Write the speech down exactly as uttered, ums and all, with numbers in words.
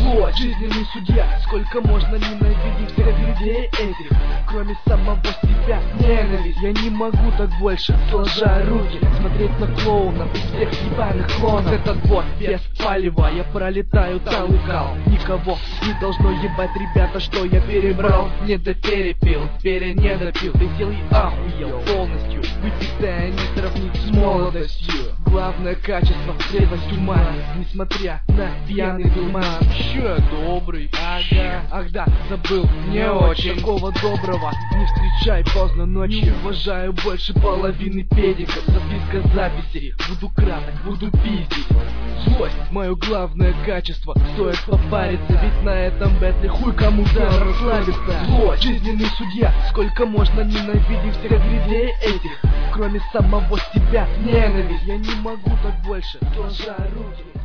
Злой, жизненный судья. Сколько можно ненавидеть всех людей этих, кроме самого себя? Ненависть. Я не могу так больше, сложа руки, смотреть на клоунов из всех ебаных клонов. Этот вот без палева, я пролетаю талукал. Никого не должно ебать, ребята, что я перебрал. Не доперепил, пере не допил. Весел и охуел полностью. Выпитая не сравнить с молодостью. Главное качество — трезвость ума, несмотря на пьяный туман. Еще я добрый, ага. Ах да, забыл, не очень. Такого доброго не встречай поздно ночью. Не уважаю больше половины педиков. Записка записи, буду краток, буду пиздить. Злость — мое главное качество. Стоит попариться, ведь на этом бэтле хуй кому да расслабиться. Злость, жизненный судья. Сколько можно ненавидеть всех людей этих, кроме самого себя? Ненависть. Я не могу так больше, сложа руки.